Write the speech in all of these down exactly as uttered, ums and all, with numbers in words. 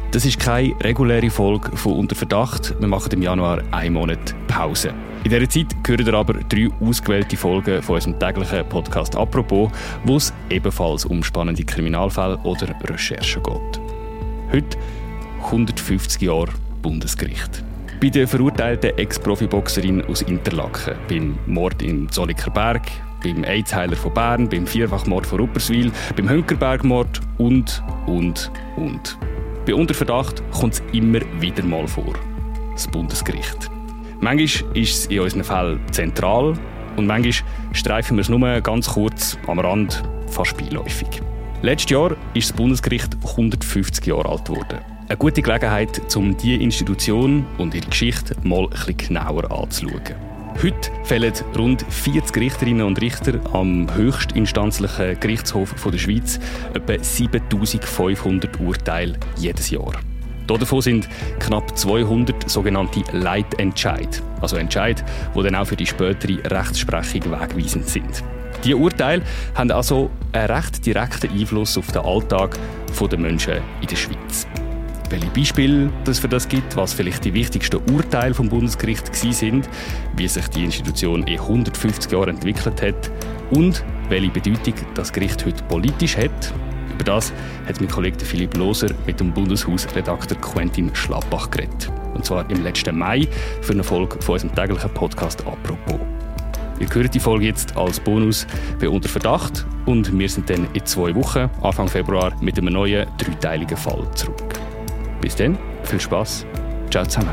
Das ist keine reguläre Folge von «Unter Verdacht». Wir machen im Januar einen Monat Pause. In dieser Zeit hören ihr aber drei ausgewählte Folgen von unserem täglichen Podcast «Apropos», wo es ebenfalls um spannende Kriminalfälle oder Recherchen geht. Heute hundertfünfzig Jahre Bundesgericht. Bei der verurteilten Ex-Profiboxerin aus Interlaken, beim Mord im Zolliker Berg, beim AIDS-Heiler von Bern, beim Vierfachmord von Rupperswil, beim Hünkerberg-Mord und, und, und. Bei «Unter Verdacht» kommt es immer wieder mal vor. Das Bundesgericht. Manchmal ist es in unseren Fällen zentral und manchmal streifen wir es nur ganz kurz am Rand, fast beiläufig. Letztes Jahr ist das Bundesgericht hundertfünfzig Jahre alt geworden. Eine gute Gelegenheit, um diese Institution und ihre Geschichte mal ein bisschen genauer anzuschauen. Heute fällen rund vierzig Richterinnen und Richter am höchstinstanzlichen Gerichtshof der Schweiz etwa siebentausendfünfhundert Urteile jedes Jahr. Davon sind knapp zweihundert sogenannte Leitentscheide, also Entscheide, die dann auch für die spätere Rechtsprechung wegweisend sind. Diese Urteile haben also einen recht direkten Einfluss auf den Alltag der Menschen in der Schweiz. Welche Beispiele es für das gibt, was vielleicht die wichtigsten Urteile vom Bundesgericht sind, wie sich die Institution in hundertfünfzig Jahren entwickelt hat und welche Bedeutung das Gericht heute politisch hat. Über das hat mein Kollege Philipp Loser mit dem Bundeshausredakteur Quentin Schlappach geredet. Und zwar im letzten Mai für eine Folge von unserem täglichen Podcast «Apropos». Ihr hört die Folge jetzt als Bonus bei «Unter Verdacht» und wir sind dann in zwei Wochen, Anfang Februar, mit einem neuen dreiteiligen Fall zurück. Bis dann, viel Spass, ciao zusammen.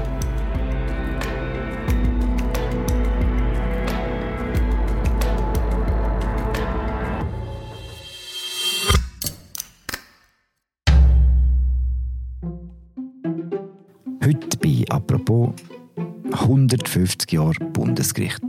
Heute bei «Apropos» hundertfünfzig Jahre Bundesgericht.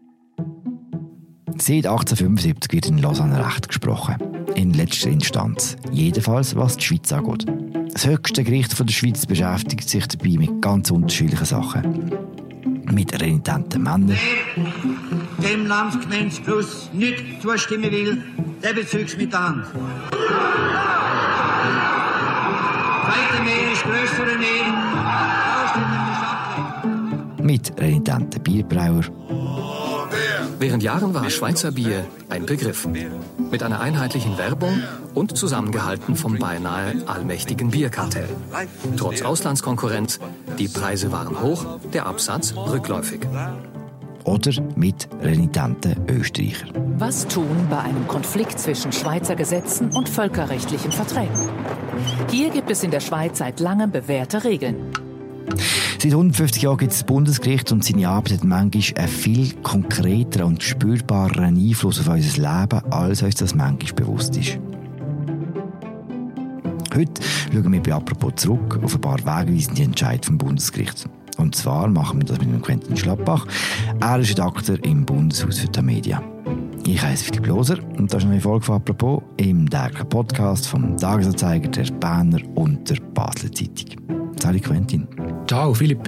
Seit achtzehnhundertfünfundsiebzig wird in Lausanne Recht gesprochen. In letzter Instanz. Jedenfalls, was die Schweiz angeht. Das höchste Gericht der Schweiz beschäftigt sich dabei mit ganz unterschiedlichen Sachen. Mit renitenten Männern. Wer dem Landsgemeinsbeschluss nicht zustimmen will, der bezeugt mit der Hand. Zweite Mehr ist grössere Mehr. Mit renitenten Bierbrauer. Während Jahren war Schweizer Bier ein Begriff. Mit einer einheitlichen Werbung und zusammengehalten vom beinahe allmächtigen Bierkartell. Trotz Auslandskonkurrenz, die Preise waren hoch, der Absatz rückläufig. Oder mit renitenten Österreicher. Was tun bei einem Konflikt zwischen Schweizer Gesetzen und völkerrechtlichen Verträgen? Hier gibt es in der Schweiz seit langem bewährte Regeln. Seit hundertfünfzig Jahren gibt es das Bundesgericht und seine Arbeit hat manchmal einen viel konkreteren und spürbareren Einfluss auf unser Leben, als uns das manchmal bewusst ist. Heute schauen wir bei «Apropos» zurück auf ein paar wegweisende Entscheidungen vom Bundesgericht. Und zwar machen wir das mit dem Quentin Schlappach. Er ist Redakteur im Bundeshaus für die Medien. Ich heiße Philipp Loser und das ist eine neue Folge von «Apropos» im täglichen Podcast vom Tagesanzeiger, der Berner und der Basler Zeitung. Salut Quentin. Ciao Philipp.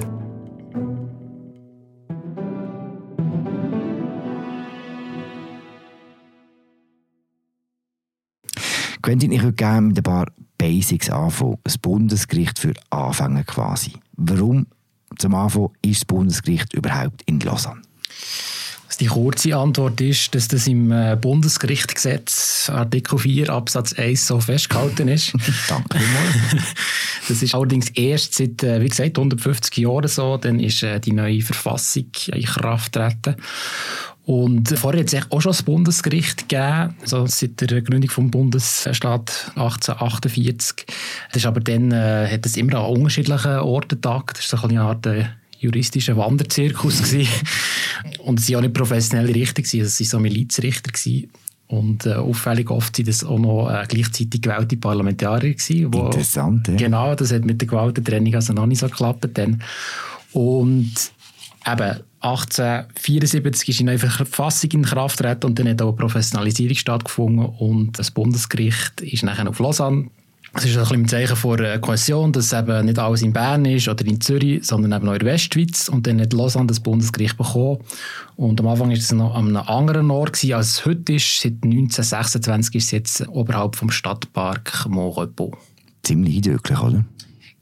Quentin, ich würde gerne mit ein paar Basics anfangen. Das Bundesgericht für Anfänger quasi. Warum zum Anfang ist das Bundesgericht überhaupt in Lausanne? Die kurze Antwort ist, dass das im Bundesgerichtsgesetz Artikel vier Absatz eins so festgehalten ist. Danke vielmals. Das ist allerdings erst seit, wie gesagt, hundertfünfzig Jahren so. Dann ist die neue Verfassung in Kraft getreten. Und vorher hat es auch schon das Bundesgericht gegeben, also seit der Gründung des Bundesstaat achtzehnhundertachtundvierzig. Das ist aber dann äh, hat es immer an unterschiedlichen Orten getagt. Das war so eine Art äh, juristischer Wanderzirkus gewesen. Und es waren auch nicht professionelle Richter, es waren so Milizrichter gewesen. Und äh, auffällig oft waren das auch noch äh, gleichzeitig gewählte Parlamentarier gewesen. Wo, Interessant, ja. Genau, das hat mit der Gewaltentrennung also noch nicht so geklappt dann. Und eben achtzehnhundertvierundsiebzig ist die neue Verfassung in Kraft getreten und dann hat auch eine Professionalisierung stattgefunden und das Bundesgericht ist nachher auf Lausanne. Das ist ein bisschen ein Zeichen von Kohäsion, dass eben nicht alles in Bern ist oder in Zürich, sondern eben auch in der Westschweiz. Und dann hat Lausanne das Bundesgericht bekommen. Und am Anfang war es noch an einem anderen Ort, als es heute ist. Seit neunzehnhundertsechsundzwanzig ist es jetzt oberhalb vom Stadtpark Mont-Repos. Ziemlich eindrücklich, oder?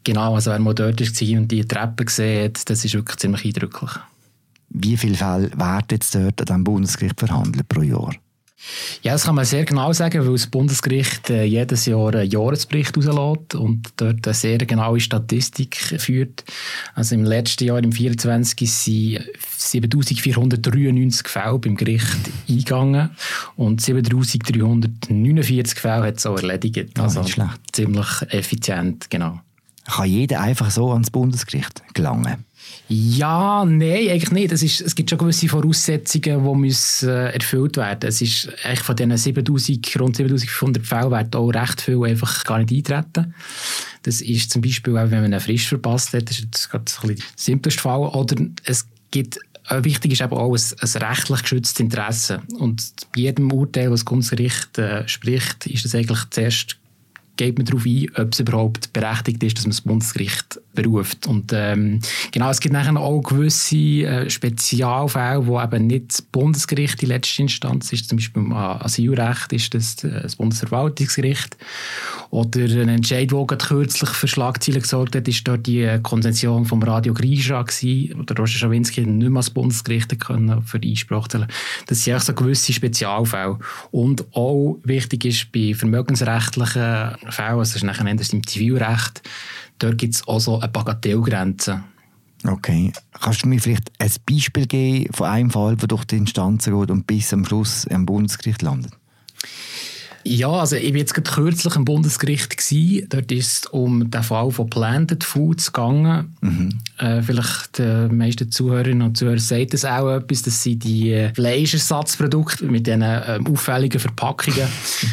Genau, also wer mal dort war und die Treppe sieht, das ist wirklich ziemlich eindrücklich. Wie viele Fälle werden jetzt dort an diesem Bundesgericht verhandelt pro Jahr? Ja, das kann man sehr genau sagen, weil das Bundesgericht äh, jedes Jahr einen Jahresbericht rauslässt und dort eine sehr genaue Statistik führt. Also im letzten Jahr, im vierundzwanzig, sind siebentausendvierhundertdreiundneunzig Fälle beim Gericht eingegangen und siebentausenddreihundertneunundvierzig Fälle hat es auch erledigt. Oh, also nicht schlecht. Ziemlich effizient, genau. Kann jeder einfach so ans Bundesgericht gelangen? Ja, nein, eigentlich nicht. Es, ist, es gibt schon gewisse Voraussetzungen, die müssen, äh, erfüllt werden. Es ist eigentlich von diesen siebentausend, rund siebentausendfünfhundert Fällen werden auch recht viel einfach gar nicht eintreten. Das ist zum Beispiel auch, wenn man einen Frisch verpasst hat, das ist jetzt gerade ein bisschen der simpleste Fall. Oder es gibt, äh, wichtig ist eben auch ein, ein rechtlich geschütztes Interesse. Und bei jedem Urteil, das das Bundesgericht äh, spricht, ist das eigentlich zuerst geht man darauf ein, ob es überhaupt berechtigt ist, dass man das Bundesgericht beruft. Und ähm, genau, es gibt nachher auch gewisse äh, Spezialfälle, wo eben nicht das Bundesgericht die letzte Instanz ist. Zum Beispiel im Asylrecht ist das äh, das Bundesverwaltungsgericht. Oder ein Entscheid, der gerade kürzlich für Schlagzeilen gesorgt hat, ist dort die Konvention vom Radio Grisha gewesen, wo der Roger Schawinski nicht mehr als Bundesgericht können für die Einsprache zählen. Das sind auch so gewisse Spezialfälle. Und auch wichtig ist bei vermögensrechtlichen Fällen, also das ist nachher im Zivilrecht, dort gibt es auch so eine Bagatellgrenze. Okay. Kannst du mir vielleicht ein Beispiel geben von einem Fall, der durch die Instanzen geht und bis am Schluss am Bundesgericht landet? Ja, also ich war jetzt gerade kürzlich am Bundesgericht gewesen. Dort ist es um den Fall von Planted Foods gegangen. Mhm. Äh, vielleicht die meisten Zuhörerinnen und Zuhörer sagen das auch etwas. Das sind die äh, Fleischersatzprodukte mit diesen äh, auffälligen Verpackungen.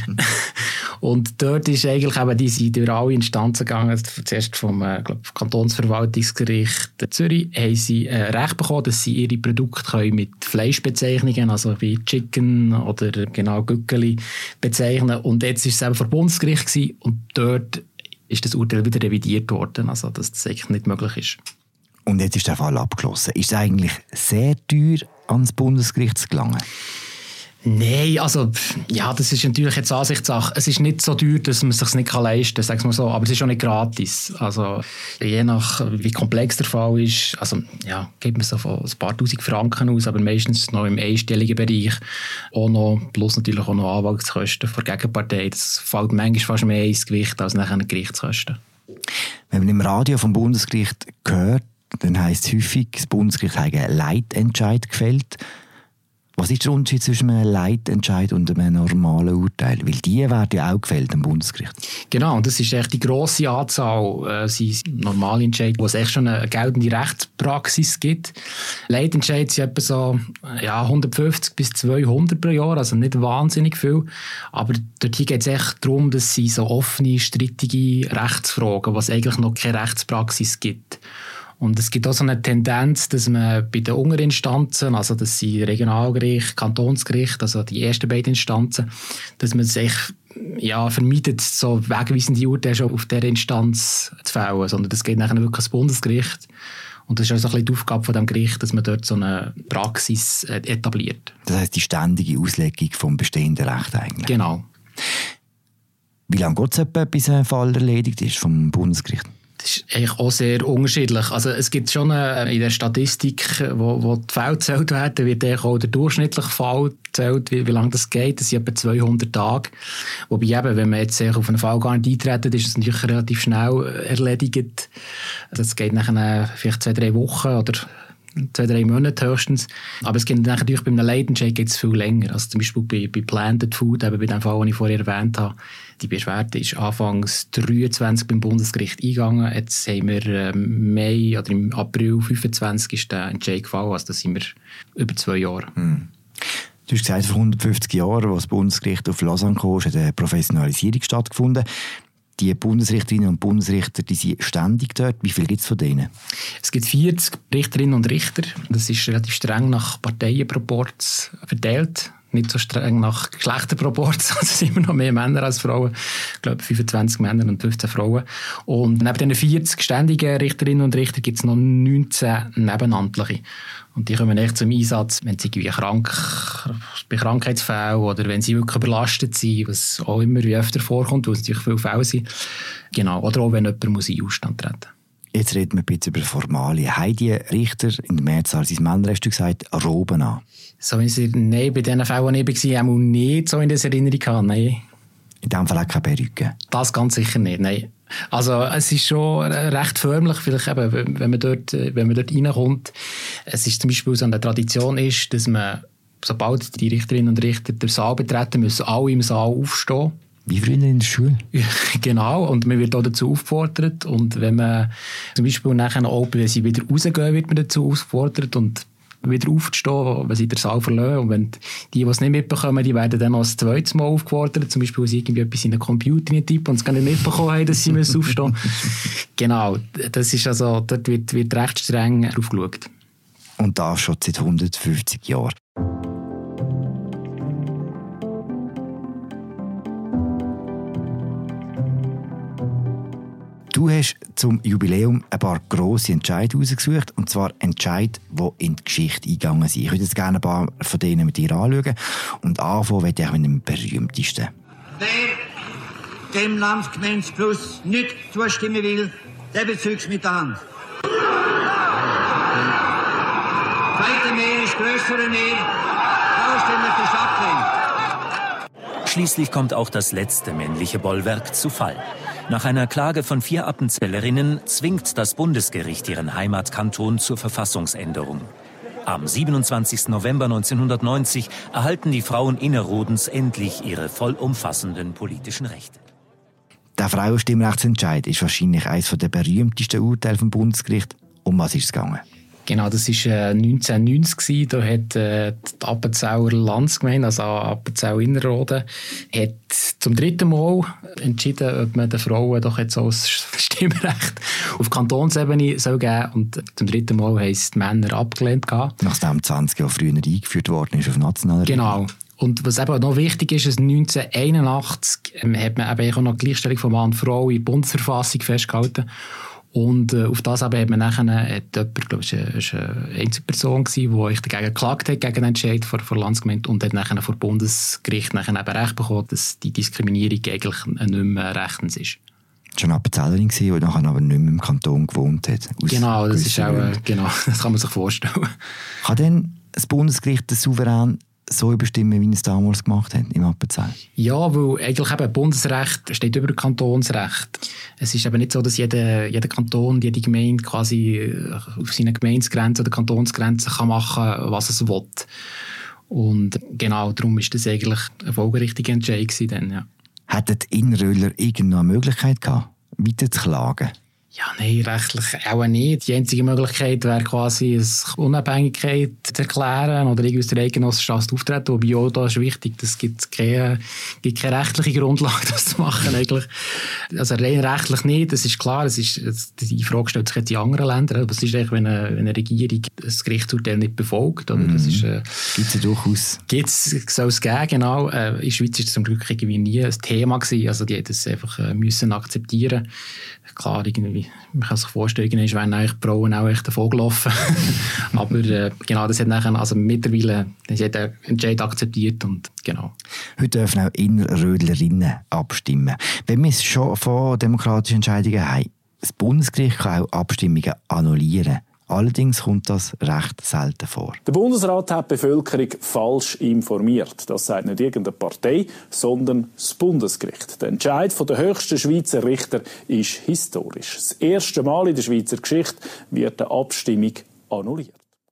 Und dort ist eigentlich eben, die sind durch alle Instanzen gegangen. Zuerst vom äh, glaub, Kantonsverwaltungsgericht Zürich haben sie äh, Recht bekommen, dass sie ihre Produkte können mit Fleischbezeichnungen, also wie Chicken oder genau Gückeli bezeichnen. Und jetzt war es eben vor dem Bundesgericht gewesen, und dort ist das Urteil wieder revidiert worden, also dass das eigentlich nicht möglich ist. Und jetzt ist der Fall abgeschlossen. Ist es eigentlich sehr teuer, ans Bundesgericht zu gelangen? Nein, also ja, das ist natürlich jetzt Ansichtssache. Es ist nicht so teuer, dass man es sich nicht leisten kann, sagen wir so, aber es ist auch nicht gratis. Also je nach wie komplex der Fall ist, also ja, gibt man so von ein paar tausend Franken aus, aber meistens noch im einstelligen Bereich. Auch noch, plus natürlich auch noch Anwaltskosten von der Gegenpartei. Das fällt manchmal fast mehr ins Gewicht als nachher die Gerichtskosten. Wenn man im Radio vom Bundesgericht hört, dann heisst es häufig, das Bundesgericht hat einen Leitentscheid gefällt. Was ist der Unterschied zwischen einem Leitentscheid und einem normalen Urteil? Weil die werden ja auch gefällt am Bundesgericht. Genau, und das ist echt die grosse Anzahl. Äh, sind normale Entscheide, wo es echt schon eine geltende Rechtspraxis gibt. Leitentscheide sind etwa so ja, hundertfünfzig bis zweihundert pro Jahr, also nicht wahnsinnig viel. Aber dort geht es echt darum, dass sie so offene, strittige Rechtsfragen, was eigentlich noch keine Rechtspraxis gibt. Und es gibt auch so eine Tendenz, dass man bei den unteren Instanzen, also das sind Regionalgericht, Kantonsgericht, also die ersten beiden Instanzen, dass man sich ja, vermeidet, so wegweisende Urteile schon auf dieser Instanz zu fällen, sondern das geht nachher wirklich ans Bundesgericht. Und das ist auch so ein bisschen die Aufgabe von dem Gericht, dass man dort so eine Praxis etabliert. Das heisst, die ständige Auslegung vom bestehenden Recht eigentlich. Genau. Wie lange geht es etwa, bis ein Fall erledigt ist vom Bundesgericht? Das ist eigentlich auch sehr unterschiedlich. Also es gibt schon eine, in der Statistik, wo, wo die Fälle gezählt werden, wird auch der durchschnittliche Fall gezählt, wie, wie lange das geht. Das sind etwa zweihundert Tage. Wobei eben, wenn man jetzt auf einen Fall gar nicht eintreten, ist es natürlich relativ schnell erledigt. Das geht nachher vielleicht zwei, drei Wochen oder zwei, drei Monate höchstens. Aber es geht natürlich bei einem Leitentscheid geht es viel länger. Also zum Beispiel bei, bei Planted Food, eben bei dem Fall, den ich vorher erwähnt habe. Die Beschwerde ist anfangs dreiundzwanzig beim Bundesgericht eingegangen. Jetzt haben wir im Mai oder im April fünfundzwanzig ist der Entscheid gefallen. Also das sind wir über zwei Jahre. Hm. Du hast gesagt, vor hundertfünfzig Jahren, als das Bundesgericht auf Lausanne kam, hat eine Professionalisierung stattgefunden. Die Bundesrichterinnen und Bundesrichter, die sind ständig dort. Wie viel gibt es von denen? Es gibt vierzig Richterinnen und Richter. Das ist relativ streng nach Parteienproporz verteilt. nicht so streng nach Geschlechterproportionen. Es sind immer noch mehr Männer als Frauen. Ich glaube fünfundzwanzig Männer und fünfzehn Frauen. Und neben den vierzig ständigen Richterinnen und Richter gibt es noch neunzehn nebenamtliche. Und die kommen echt zum Einsatz, wenn sie irgendwie krank, bei Krankheitsfällen oder wenn sie wirklich überlastet sind, was auch immer wie öfter vorkommt, weil es natürlich viele Fälle sind. Genau. Oder auch wenn jemand muss in Ausstand treten muss. Jetzt reden wir ein bisschen über Formalien. Haben die Richter in der Mehrzahl seines Männer, hast du gesagt, Roben an? So wie sie, nein, bei diesen Fällen, die ich war, auch nicht so in der Erinnerung hatte, nein. In diesem Fall auch keine Perücke? Das ganz sicher nicht, nein. Also es ist schon recht förmlich, vielleicht eben, wenn man dort, wenn man dort reinkommt. Es ist zum Beispiel so eine Tradition ist, dass man, sobald die Richterinnen und Richter den Saal betreten, müssen alle im Saal aufstehen. Wie früher in der Schule? Genau, und man wird auch dazu aufgefordert. Und wenn man zum Beispiel nachher auch, wenn sie wieder rausgehen, wird man dazu aufgefordert und wieder aufzustehen, wenn sie den Saal verlassen. Und wenn die, die es nicht mitbekommen, die werden dann noch das zweite Mal aufgefordert. Zum Beispiel, wenn sie irgendwie etwas in den Computer tippen und es gar nicht mitbekommen haben, dass sie müssen aufstehen müssen. Genau, das ist also, dort wird, wird recht streng drauf geschaut. Und das schon seit hundertfünfzig Jahren. Du hast zum Jubiläum ein paar grosse Entscheidungen rausgesucht, und zwar Entscheidungen, die in die Geschichte eingegangen sind. Ich würde jetzt gerne ein paar von denen mit dir anschauen. Und anfangen möchte ich mit dem berühmtesten. Wer dem Landgemeinsplus nicht zustimmen will, der bezieht es mit der Hand. Zweite Mehr ist größere Mehr. Ausstimmung ist abgelehnt. Schließlich kommt auch das letzte männliche Bollwerk zu Fall. Nach einer Klage von vier Appenzellerinnen zwingt das Bundesgericht ihren Heimatkanton zur Verfassungsänderung. Am siebenundzwanzigsten November neunzehnhundertneunzig erhalten die Frauen Innerrhodens endlich ihre vollumfassenden politischen Rechte. Der Frauenstimmrechtsentscheid ist wahrscheinlich eines der berühmtesten Urteile vom Bundesgericht. Um was ist es gegangen? Genau, das war äh, neunzehnhundertneunzig. Da hat äh, die Appenzeller Landsgemeinde, also Appenzell-Innerrhoden, hat zum dritten Mal entschieden, ob man den Frauen doch jetzt so ein Stimmrecht auf Kantonsebene soll geben. Und zum dritten Mal haben es die Männer abgelehnt. Nachdem zwanzig Jahre früher eingeführt worden ist auf nationaler Ebene. Genau. Und was eben noch wichtig ist, ist neunzehnhunderteinundachtzig ähm, hat man eben auch noch die Gleichstellung von Mann und Frau in der Bundesverfassung festgehalten. Und äh, auf das aber hat man nachher, hat jemand, glaube ich, eine Einzelperson gewesen, die dagegen geklagt hat, gegen den Entscheid vor der Landsgemeinde, und hat nachher vor dem Bundesgericht nachher eben Recht bekommen, dass die Diskriminierung eigentlich nicht mehr rechtens ist. Schon eine Appenzellerin gewesen, die nachher aber nicht mehr im Kanton gewohnt hat. Genau, das ist auch, äh, genau, das kann man sich vorstellen. Kann denn das Bundesgericht den Souverän so überstimmen, wie es damals gemacht hat im Appenzell? Ja, weil eigentlich eben Bundesrecht steht über Kantonsrecht. Es ist eben nicht so, dass jeder, jeder Kanton, jede Gemeinde quasi auf seiner Gemeindegrenze oder Kantonsgrenze kann machen, was es will. Und genau, darum ist das eigentlich ein folgerichtiger Entscheid gewesen dann, ja. Hätten die Innerrödler irgendeine Möglichkeit gehabt, weiter zu klagen? Ja, nein, rechtlich auch nicht. Die einzige Möglichkeit wäre quasi, eine Unabhängigkeit zu erklären oder irgendwie aus der Eidgenossenschaft auftreten. Wobei auch da ist wichtig, es gibt keine, gibt keine rechtliche Grundlage, das zu machen eigentlich. Also rein rechtlich nicht, das ist klar. Es ist, die Frage stellt sich jetzt in anderen Ländern. Was ist eigentlich, wenn eine, wenn eine Regierung das Gerichtsurteil nicht befolgt? Oder? Das ist, äh, gibt es ja durchaus. Gibt's, soll es geben, genau. Äh, in der Schweiz ist es zum Glück irgendwie nie ein Thema gewesen. Also die hätten es einfach äh, müssen akzeptieren. Klar, irgendwie, man kann sich vorstellen, irgendwann wären eigentlich die Frauen auch echt davon gelaufen. Aber äh, genau, das hat nachher, also mittlerweile, sie hat den Entscheid akzeptiert und genau. Heute dürfen auch Innerrödlerinnen abstimmen. Wenn wir es schon von demokratischen Entscheidungen haben, das Bundesgericht kann auch Abstimmungen annullieren. Allerdings kommt das recht selten vor. Der Bundesrat hat die Bevölkerung falsch informiert. Das sagt nicht irgendeine Partei, sondern das Bundesgericht. Der Entscheid der höchsten Schweizer Richter ist historisch. Das erste Mal in der Schweizer Geschichte wird eine Abstimmung annulliert.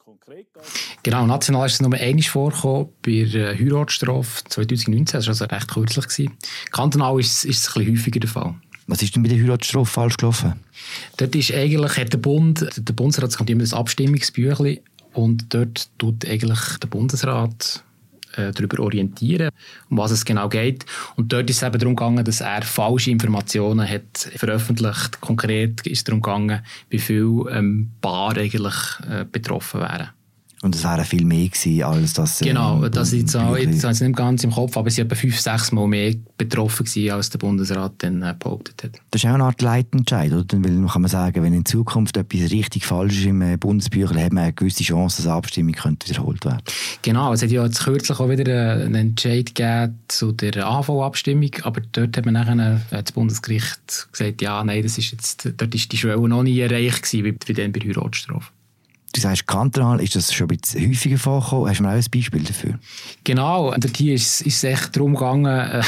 Genau, national ist es nur einmal vorgekommen, bei der Heiratsstrafe zweitausendneunzehn, das war also recht kürzlich. Kantonal ist, ist es ein bisschen häufiger der Fall. Was ist denn bei der Heiratsstrafe falsch gelaufen? Dort ist eigentlich, hat der Bund, der Bundesrat kommt immer das Abstimmungsbüchlein und dort tut eigentlich der Bundesrat äh, darüber orientieren, um was es genau geht. Und dort ist es eben darum gegangen, dass er falsche Informationen hat veröffentlicht. Konkret ist es darum gegangen, wie viele ähm, Paare eigentlich äh, betroffen wären. Und es wäre viel mehr gewesen, als das... Genau, äh, das ist jetzt, jetzt, jetzt nicht ganz im Kopf, aber sie waren etwa fünf, sechs Mal mehr betroffen gewesen, als der Bundesrat dann äh, behauptet hat. Das ist auch eine Art Leitentscheid, oder? Weil man kann man sagen, wenn in Zukunft etwas richtig falsch ist im äh, Bundesbüchlein, hat man eine gewisse Chance, dass eine Abstimmung könnte wiederholt werden. Genau, es hat ja jetzt kürzlich auch wieder einen Entscheid gegeben zu der A H V-Abstimmung, aber dort hat man nachher äh, das Bundesgericht gesagt, ja, nein, das ist jetzt, dort ist die Schwelle noch nie erreicht gewesen, wie, wie dann bei der Heiratstrafe. Du sagst, kantonal ist das schon ein bisschen häufiger vorgekommen. Hast du mir auch ein Beispiel dafür? Genau, und hier ist, ist es echt darum gegangen, äh,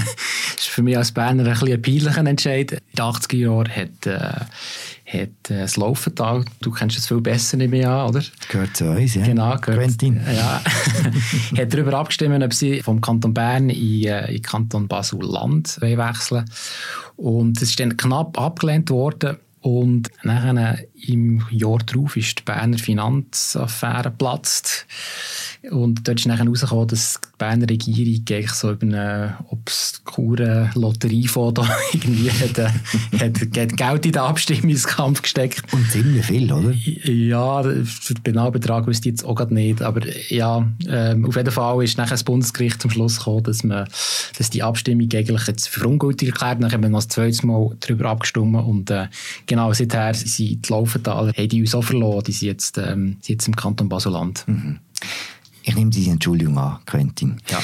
ist für mich als Berner ein bisschen ein peinlicher Entscheid. In den achtziger Jahren hat, äh, hat äh, das Laufental, du kennst es viel besser nicht mehr an, oder? Gehört zu uns, ja. Genau, gehört, Quentin. Ja. Hat darüber abgestimmt, ob sie vom Kanton Bern in, äh, in Kanton Basel-Land wechseln. Und es ist dann knapp abgelehnt worden. Und nachher, im Jahr darauf ist die Berner Finanzaffäre geplatzt. Und dort ist nachher herausgekommen, dass die Berner Regierung eigentlich so über einen obskuren Lotteriefonds da irgendwie hat, äh, hat, hat Geld in den Abstimmungskampf gesteckt. Und ziemlich viel, oder? Ja, den genauen Betrag wüsste ich jetzt auch gerade nicht. Aber ja, ähm, auf jeden Fall ist nachher das Bundesgericht zum Schluss gekommen, dass, man, dass die Abstimmung eigentlich jetzt für ungültig erklärt. Dann haben wir noch das zweite Mal darüber abgestimmt. Und äh, genau, seither sind die Laufentaler, haben die uns auch verloren. Die sind jetzt, ähm, sind jetzt im Kanton Basel-Land. Mhm. Ich nehme diese Entschuldigung an, Quentin. Ja.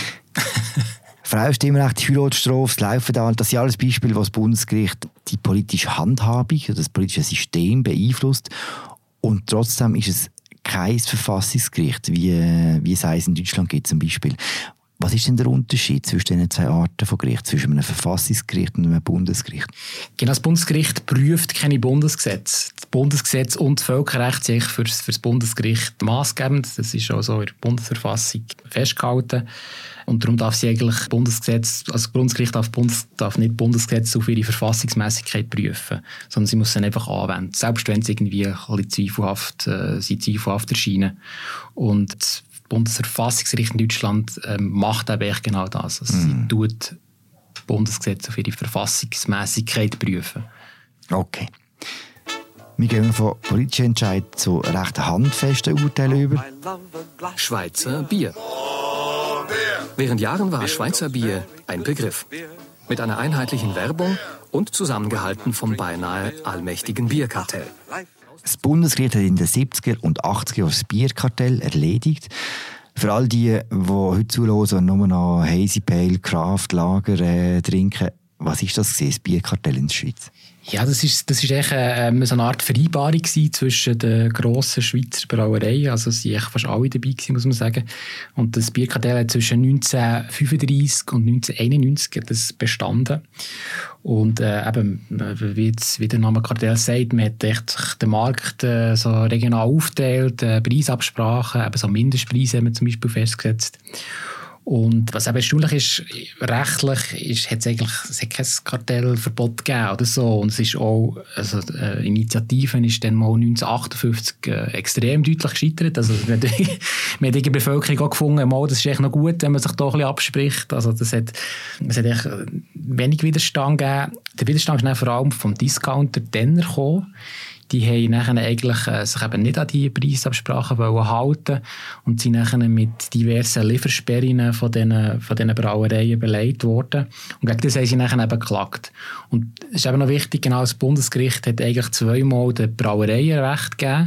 Frauenstimmrecht, Heiratstrafe, das Laufental, das sind alles Beispiele, wo das Bundesgericht die politische Handhabung, das politische System beeinflusst. Und trotzdem ist es kein Verfassungsgericht, wie, wie es eins in Deutschland gibt zum Beispiel. Was ist denn der Unterschied zwischen diesen zwei Arten von Gericht, zwischen einem Verfassungsgericht und einem Bundesgericht? Genau, das Bundesgericht prüft keine Bundesgesetze. Das Bundesgesetz und das Völkerrecht sind für, für das Bundesgericht maßgebend. Das ist auch so in der Bundesverfassung festgehalten. Und darum darf sie eigentlich Bundesgesetz, also das Bundesgericht darf, Bundes, darf nicht Bundesgesetze auf ihre Verfassungsmässigkeit prüfen, sondern sie muss sie einfach anwenden, selbst wenn sie irgendwie ein bisschen zweifelhaft, äh, sie zweifelhaft erscheinen. Und das Bundesverfassungsgericht in Deutschland äh, macht eben genau das. Also mm. Sie tut Bundesgesetze auf ihre Verfassungsmässigkeit prüfen. Okay. Wir gehen von politischen Entscheidungen zu recht handfesten Urteilen über. Schweizer Bier. Während Jahren war Schweizer Bier ein Begriff. Mit einer einheitlichen Werbung und zusammengehalten vom beinahe allmächtigen Bierkartell. Das Bundesgericht hat in den siebziger und achtziger Jahren das Bierkartell erledigt. Für all die, die heute zuhören und nur noch Hazy Pale, Craft, Lager äh, trinken, was ist das gewesen, das Bierkartell in der Schweiz? Ja, das ist, das ist echt äh, so eine Art Vereinbarung zwischen den grossen Schweizer Brauereien. Also es waren fast alle dabei gewesen, muss man sagen. Und das Bierkartell hat zwischen neunzehnhundertfünfunddreissig und neunzehnhunderteinundneunzig das bestanden. Und äh, eben, wie, jetzt, wie der Name Kartell sagt, man hat echt den Markt äh, so regional aufgeteilt, äh, Preisabsprachen, eben so Mindestpreise haben wir zum Beispiel festgesetzt. Und was eben erstaunlich ist, rechtlich ist, hat es eigentlich es hat kein Kartellverbot gegeben oder so. Und es ist auch, also äh, Initiativen ist dann mal neunzehnhundertachtundfünfzig äh, extrem deutlich gescheitert. Also man hat in der Bevölkerung auch gefunden, mal, das ist echt noch gut, wenn man sich da ein bisschen abspricht. Also das hat, es hat echt wenig Widerstand gegeben. Der Widerstand ist dann vor allem vom Discounter Denner gekommen. Die haben nachher eigentlich, äh, sich eben nicht an die Preisabsprachen halten und sind nachher mit diversen Liefersperren von diesen, von diesen Brauereien beleidigt worden. Und gegen das haben sie nachher eben geklagt. Und es ist eben noch wichtig, genau, das Bundesgericht hat eigentlich zweimal den Brauereien Recht gegeben.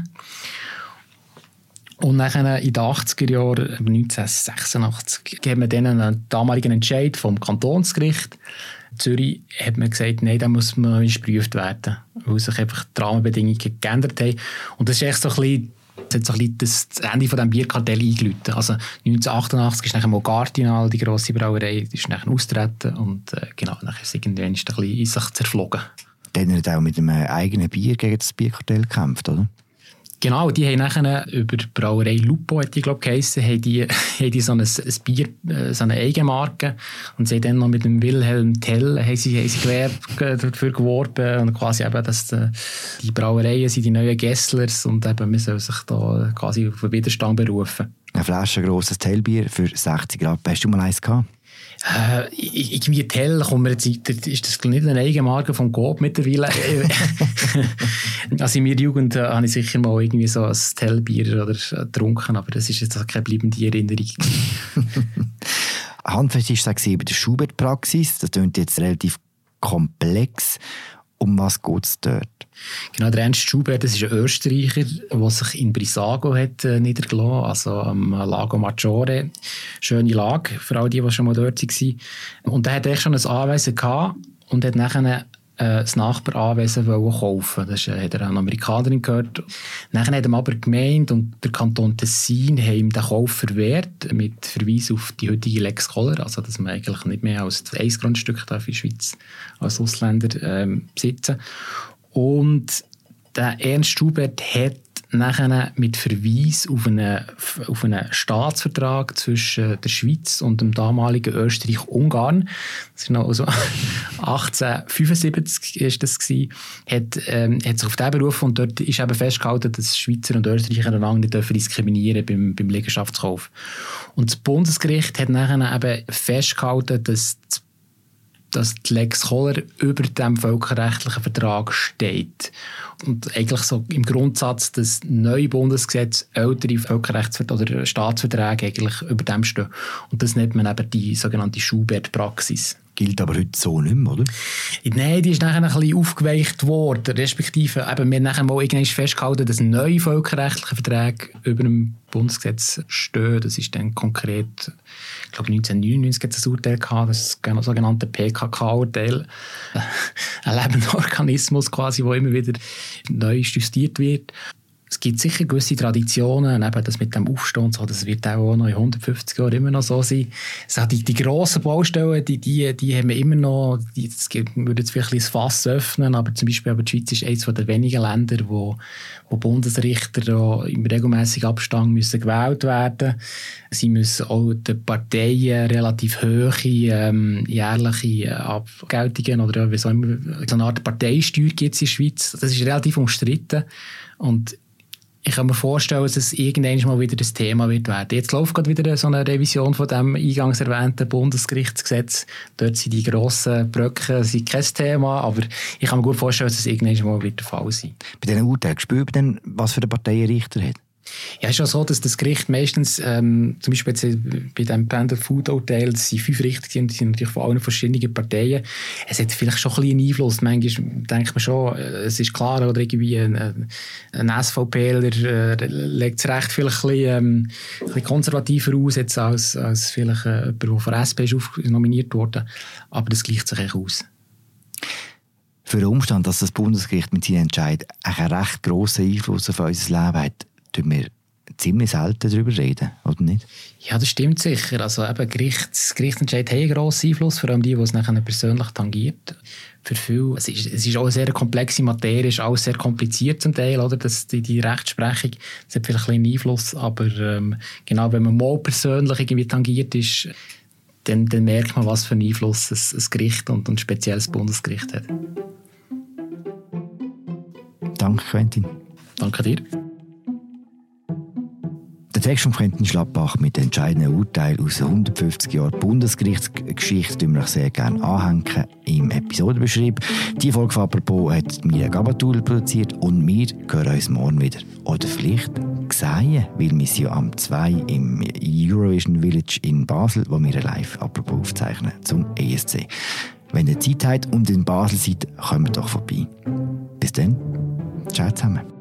Und nachher in den achtziger Jahren, neunzehnhundertsechsundachtzig, hat man dann einen damaligen Entscheid vom Kantonsgericht in Zürich hat man gesagt, nein, da muss man geprüft werden, weil sich einfach die Rahmenbedingungen geändert haben. Und das ist echt so ein bisschen, das hat so ein bisschen das Ende von diesem Bierkartell eingeläutet. Also neunzehnhundertachtundachtzig ist nachher mal Cardinal, die grosse Brauerei, die ist nachher austreten und äh, genau, nachher ist irgendwann ist ein bisschen in sich zerflogen. Dann hat er auch mit einem eigenen Bier gegen das Bierkartell gekämpft, oder? Genau, die haben nachher über die Brauerei Lupo, hat die, glaube ich, geheissen, haben die, haben die so ein, ein Bier, so eine Eigenmarke. Und sie haben dann noch mit dem Wilhelm Tell haben sie, haben sie Gewerbe dafür geworben. Und quasi eben, dass die, die Brauereien sind die neuen Gesslers und eben, man soll sich da quasi auf den Widerstand berufen. Eine Flasche grosses Tellbier für sechzig Grad. Hast du mal eins gehabt? Äh, irgendwie Tell, kommt mir jetzt, ist das nicht eine Eigenmarke vom Coop mittlerweile? Also in meiner Jugend äh, habe ich sicher mal irgendwie so ein Tellbier oder äh, getrunken, aber das ist jetzt keine bleibende Erinnerung. Handfest ist es bei der Schubert-Praxis. Das klingt jetzt relativ komplex. Um was geht es dort? Genau, der Ernst Schubert, das ist ein Österreicher, der sich in Brissago hat äh, niedergelassen, also am Lago Maggiore. Schöne Lage, für all die, die schon mal dort waren. Und er hatte schon ein Anwesen gehabt und hat nachher äh, das Nachbaranwesen kaufen. Das äh, hat er eine Amerikanerin gehört. Nachher hat er aber gemeint und der Kanton Tessin haben ihm den Kauf verwehrt, mit Verweis auf die heutige Lex Koller, also dass man eigentlich nicht mehr als ein Grundstück darf in der Schweiz als Ausländer ähm, besitzen. Und der Ernst Schubert hat nachher mit Verweis auf einen, auf einen Staatsvertrag zwischen der Schweiz und dem damaligen Österreich-Ungarn, das war noch also achtzehnhundertfünfundsiebzig ist das gewesen, hat, ähm, hat sich auf den berufen und dort ist eben festgehalten, dass Schweizer und Österreicher einander nicht dürfen diskriminieren beim, beim Liegenschaftskauf. Und das Bundesgericht hat nachher eben festgehalten, dass das dass die Lex Koller über dem völkerrechtlichen Vertrag steht. Und eigentlich so im Grundsatz, dass neue Bundesgesetze ältere Völkerrechtsverträge oder Staatsverträge eigentlich über dem stehen. Und das nennt man eben die sogenannte Schubert-Praxis. Gilt aber heute so nicht mehr, oder? Nein, die ist nachher ein bisschen aufgeweicht worden. Respektive, eben, wir haben nachher mal irgendwann festgehalten, dass neue völkerrechtliche Verträge über dem Bundesgesetz stehen. Das ist dann konkret, ich glaube neunzehnhundertneunundneunzig hat es ein Urteil gehabt, das sogenannte P K K-Urteil. Ein lebender Organismus quasi, der immer wieder neu justiert wird. Es gibt sicher gewisse Traditionen, eben das mit dem Aufstehen, so, das wird auch noch in hundertfünfzig Jahren immer noch so sein. Also die, die grossen Baustellen, die, die, die haben wir immer noch, die, das würde jetzt vielleicht ein Fass öffnen, aber zum Beispiel aber die Schweiz ist eines der wenigen Länder, wo, wo Bundesrichter im regelmäßigen Abstand müssen gewählt werden. Sie müssen auch den Parteien relativ hohe ähm, jährliche Abgeltungen oder wie so immer, so eine Art Parteisteuer gibt es in der Schweiz. Das ist relativ umstritten und ich kann mir vorstellen, dass es irgendwann mal wieder das Thema wird werden. Jetzt läuft gerade wieder so eine Revision von dem eingangs erwähnten Bundesgerichtsgesetz. Dort sind die grossen Brücken sind kein Thema, aber ich kann mir gut vorstellen, dass es irgendwann mal wieder der Fall sein wird. Bei diesen Urteilen spürt man dann, was für eine Partei ein Richter hat? Ja, es ist ja so, dass das Gericht meistens, ähm, zum Beispiel jetzt bei dem Panda Food Urteil, das sind fünf Richter, die sind natürlich von allen verschiedenen Parteien. Es hat vielleicht schon ein bisschen einen Einfluss. Manchmal denkt man schon, es ist klar, oder irgendwie ein, ein SVPler äh, legt es recht vielleicht ein bisschen, ähm, ein bisschen konservativer aus, jetzt als, als vielleicht äh, jemand, der von der S P ist auf, nominiert wurde. Aber das gleicht sich echt aus. Für den Umstand, dass das Bundesgericht mit seinem Entscheid einen recht grossen Einfluss auf unser Leben hat, tun wir ziemlich selten darüber reden, oder nicht? Ja, das stimmt sicher. Also eben Gerichts, Gerichtsentscheid haben einen grossen Einfluss, vor allem die, die es nachher persönlich tangiert. Für viele, es ist, es ist auch eine sehr komplexe Materie, es ist alles sehr kompliziert zum Teil, oder? Das, die, die Rechtsprechung, das hat vielleicht einen Einfluss, aber ähm, genau, wenn man mal persönlich irgendwie tangiert ist, dann, dann merkt man, was für einen Einfluss ein, ein Gericht und ein spezielles Bundesgericht hat. Danke, Quentin. Danke dir. Der Text von Quentin Schlappach mit entscheidenden Urteilen aus hundertfünfzig Jahren Bundesgerichtsgeschichte tun wir euch sehr gerne anhängen im Episodenbeschrieb. Die Folge von «Apropos» hat Mirja Gabatuller produziert und wir hören uns morgen wieder. Oder vielleicht sehen, weil wir sie ja am zwei im Eurovision Village in Basel, wo wir live «Apropos» aufzeichnen zum E S C. Wenn ihr Zeit habt und in Basel seid, kommt doch vorbei. Bis dann. Ciao zusammen.